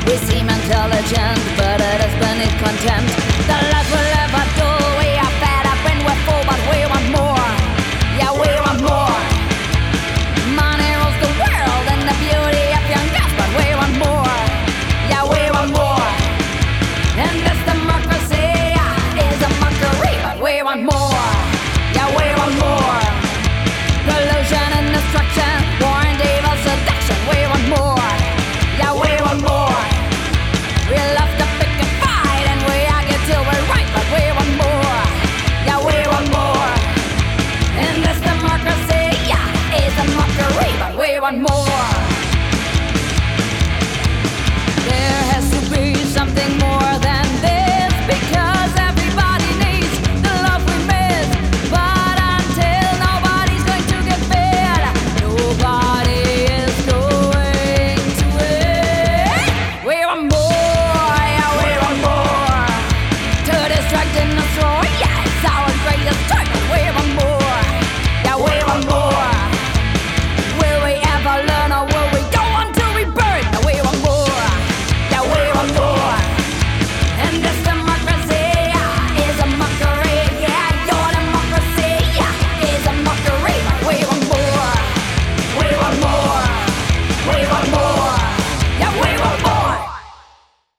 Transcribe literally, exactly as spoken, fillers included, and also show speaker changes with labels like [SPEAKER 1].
[SPEAKER 1] We seem intelligent, but it is beneath contempt. The life we'll ever do, we are fed up and we're full, but we want more. Yeah, we want more. Money rules the world and the beauty of young girls, but we want more. Yeah, we want more. And this democracy is a mockery, but we want more. Yeah, we want more. Pollution and destruction, war and evil seduction, we want more. Yeah, we want more. We love to pick a fight and we argue till we're right, but we want more. Yeah, we want more. And this democracy, yeah, is a mockery, but we want more. There has to be something more.